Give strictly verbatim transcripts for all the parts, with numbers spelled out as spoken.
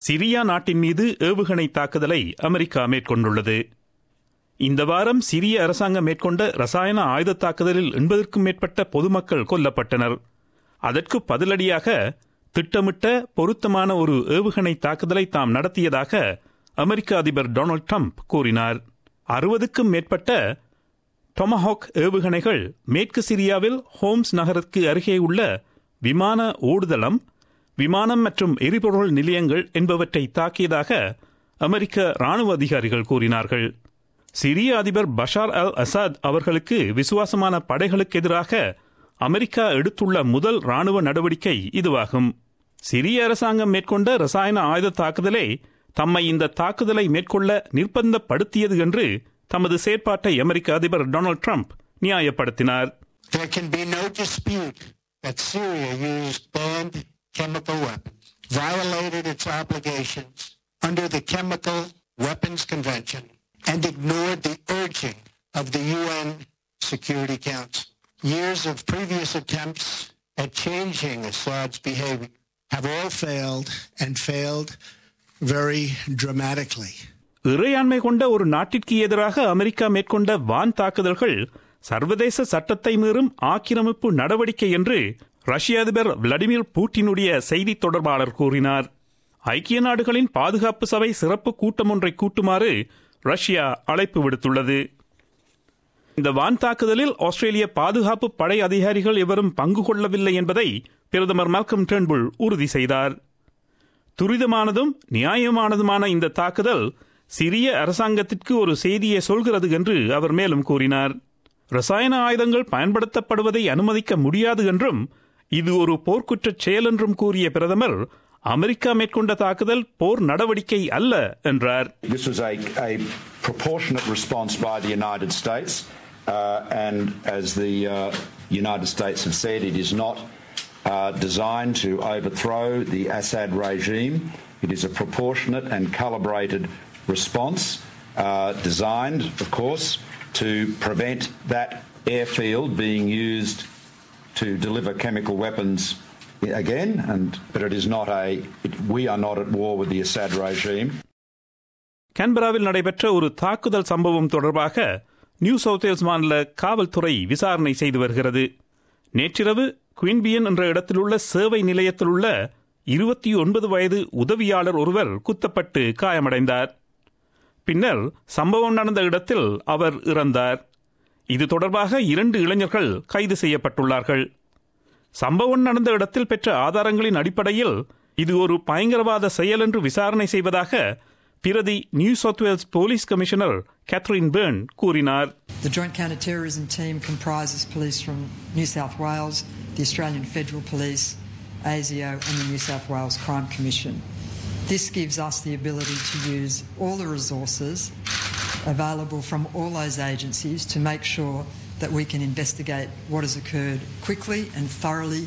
Syria நாட்டின் மீது ஏவுகணை தாக்குதலை அமெரிக்கா மேற்கொண்டுள்ளது. இந்த வாரம் சிரிய அரசாங்கம் மேற்கொண்ட ரசாயன ஆயுத தாக்குதலில் எண்பதற்கும் மேற்பட்ட பொதுமக்கள் கொல்லப்பட்டனர். அதற்கு பதிலடியாக திட்டமிட்ட பொருத்தமான ஒரு ஏவுகணை தாக்குதலை தாம் நடத்தியதாக அமெரிக்க அதிபர் டொனால்ட் ட்ரம்ப் கூறினார். அறுபதுக்கும் மேற்பட்ட டொமஹாக் ஏவுகணைகள் மேற்கு சிரியாவில் ஹோம்ஸ் நகருக்கு அருகே உள்ள விமான ஓடுதளம், விமானம் மற்றும் எரிபொருள் நிலையங்கள் என்பவற்றை தாக்கியதாக அமெரிக்க ராணுவ அதிகாரிகள் கூறினார்கள். சிரிய அதிபர் பஷார் அல் அசாத் அவர்களுக்கு விசுவாசமான படைகளுக்கு எதிராக அமெரிக்கா எடுத்துள்ள முதல் ராணுவ நடவடிக்கை இதுவாகும். சிரிய அரசாங்கம் மேற்கொண்ட ரசாயன ஆயுத தாக்குதலே தம்மை இந்த தாக்குதலை மேற்கொள்ள நிர்பந்தப்படுத்தியது என்று தமது செயற்பாட்டை அமெரிக்க அதிபர் டொனால்ட் ட்ரம்ப் நியாயப்படுத்தினார். There can be no dispute that Syria used banned chemical weapons, violated its obligations under the Chemical Weapons Convention, and ignored the urging of the U N Security Council. Years of previous attempts at changing Assad's behavior have all failed and failed very dramatically. இறையாண்மை கொண்ட ஒரு நாட்டிற்கு எதிராக America மேற்கொண்ட வான் தாக்குதல்கள் சர்வதேச சட்டத்தை மீறும் ஆக்கிரமிப்பு நடவடிக்கை என்று ரஷ்ய அதிபர் விளாடிமிர் புட்டினுடைய செய்தி தொடர்பாளர் கூறினார். ஐக்கிய நாடுகளின் பாதுகாப்பு சபை சிறப்பு கூட்டம் ஒன்றை கூட்டுமாறு ரஷ்யா அழைப்பு விடுத்துள்ளது. இந்த வான் தாக்குதலில் ஆஸ்திரேலிய பாதுகாப்பு படை அதிகாரிகள் எவரும் பங்கு கொள்ளவில்லை என்பதை பிரதமர் மால்கம் டர்ன்புல் உறுதி செய்தார். துரிதமானதும் நியாயமானதுமான இந்த தாக்குதல் சிரிய அரசாங்கத்திற்கு ஒரு செய்தியை சொல்கிறது என்று அவர் மேலும் கூறினார். ரசாயன ஆயுதங்கள் பயன்படுத்தப்படுவதை அனுமதிக்க முடியாது என்றும் இது ஒரு போர்க்குற்றச் செயல் என்றும் கூறிய பிரதமர் அமெரிக்கா மேற்கொண்ட தாக்குதல் போர் நடவடிக்கை அல்ல என்றார். This was a, a proportionate response by the United States uh, and as the uh, United States have said, it is not uh, designed to overthrow the Assad regime. It is a proportionate and calibrated response uh, designed, of course, to prevent that airfield being used to deliver chemical weapons again, and but it is not a it, we are not at war with the Assad regime. கேன்பராவில் நடைபெற்ற ஒரு தாக்குதல் சம்பவம் தொடர்பாக new South Wales மாநில காவல்துறை விசாரணை செய்து வருகிறது. நேற்றிரவு குயின்பியன் என்ற இடத்திலுள்ள சேவை நிலையத்தில் உள்ள இருபத்தி ஒன்பது வயது உதவியாளர் ஒருவர் குத்தப்பட்டு காயமடைந்தார். பின்னர் சம்பவம் நடந்த இடத்தில் அவர் இறந்தார். இது தொடர்பாக இரண்டு இளைஞர்கள் கைது செய்யப்பட்டுள்ளார்கள். சம்பவம் நடந்த இடத்தில் பெற்ற ஆதாரங்களின் அடிப்படையில் இது ஒரு பயங்கரவாத செயல் என்று விசாரணை செய்வதாக பிரதி New South Wales police commissioner Catherine Burn கூறினார். The Joint Counter-Terrorism team comprises police from New South Wales, the Australian Federal Police, A S I O and the New South Wales Crime Commission. This gives us the ability to use all the resources available from all those agencies to make sure that we can investigate what has occurred quickly and thoroughly.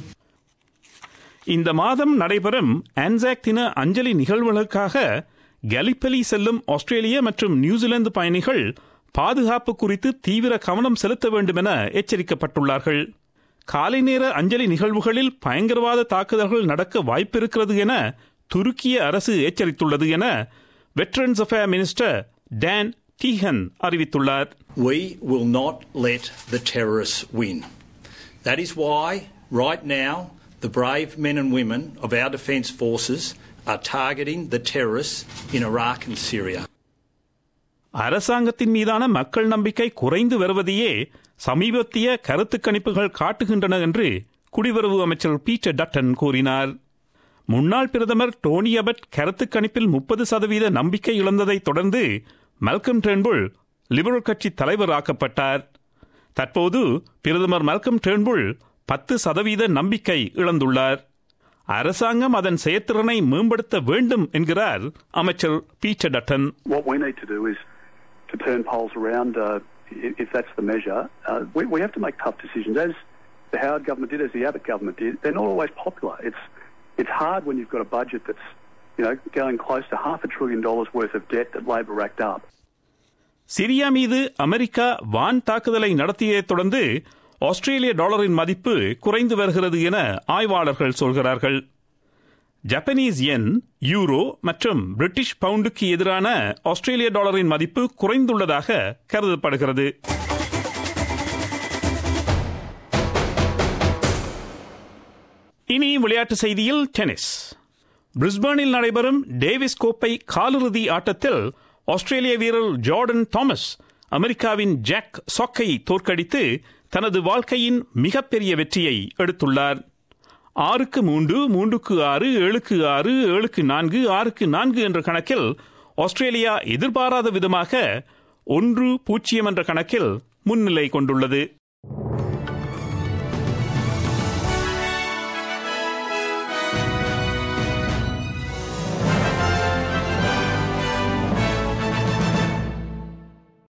இந்த மாதம் நடைபெறும் Anzac தின அஞ்சலி நிகழ்வுகளுக்காக கலிப்பலி செல்லும் ஆஸ்திரேலிய மற்றும் New Zealand பயணிகள் பாதுகாப்பு குறித்து தீவிர கவனம் செலுத்த வேண்டும் என எச்சரிக்கப்பட்டுள்ளார்கள். காலை நேர அஞ்சலி நிகழ்வுகளில் பயங்கரவாத தாக்குதல்கள் நடக்க வாய்ப்பிருக்கிறது என துருக்கிய அரசு எச்சரித்துள்ளது என veterans affair minister Dan Tehan அறிவித்துள்ளார். We will not let the terrorists win. That is why right now the brave men and women of our defence forces are targeting the terrorists in Iraq and Syria. அரசாங்கத்தின் மீதான மக்கள் நம்பிக்கை குறைந்து வருவதையே சமீபத்திய கருத்து கணிப்புகள் காட்டுகின்றன என்று குடிவரவு அமைச்சர் பீட்டர் டட்டன் கூறினார். முன்னாள் பிரதமர் டோனி அபட் கருத்து கணிப்பில் முப்பது சதவீத நம்பிக்கை இழந்ததை தொடர்ந்து மால்கம் டர்ன்புல் லிபரல் கட்சி தலைவராக்கப்பட்டார். தற்போது பிரதமர் மால்கம் டர்ன்புல் பத்து சதவீத நம்பிக்கை இழந்துள்ளார். அரசாங்கம் அதன் செயற்திறனை மேம்படுத்த வேண்டும் என்கிறார் அமைச்சர் Peter Dutton. What we need to do is to turn polls around uh, if that's the measure. Uh, we, we have to make tough decisions as the Howard government did, as the Abbott government did. They're not always popular. It's it's hard when you've got a budget that's, you know, going close to half a trillion dollars worth of debt that Labor racked up. Syria மீது America வான் தாக்குதலை நடத்தியதைத் தொடர்ந்து ஆஸ்திரேலிய டாலரின் மதிப்பு குறைந்து வருகிறது என ஆய்வாளர்கள் சொல்கிறார்கள். ஜப்பனீஸ் யென், யூரோ மற்றும் பிரிட்டிஷ் பவுண்டுக்கு எதிரான ஆஸ்திரேலிய டாலரின் மதிப்பு குறைந்துள்ளதாக கருதப்படுகிறது. இனி விளையாட்டு செய்தியில் டென்னிஸ். பிரிஸ்பேனில் நடைபெறும் டேவிஸ் கோப்பை காலிறுதி ஆட்டத்தில் ஆஸ்திரேலிய வீரர் ஜார்டன் தாமஸ் அமெரிக்காவின் ஜாக் சாக்கை தோற்கடித்து தனது வாழ்க்கையின் மிகப்பெரிய வெற்றியை எடுத்துள்ளார். ஆறுக்கு மூன்று, மூன்றுக்கு ஆறு, ஏழுக்கு ஆறு, ஏழுக்கு நான்கு, ஆறுக்கு நான்கு என்ற கணக்கில் ஆஸ்திரேலியா எதிர்பாராத விதமாக ஒன்று பூஜ்ஜியம் என்ற கணக்கில் முன்னிலை கொண்டுள்ளது.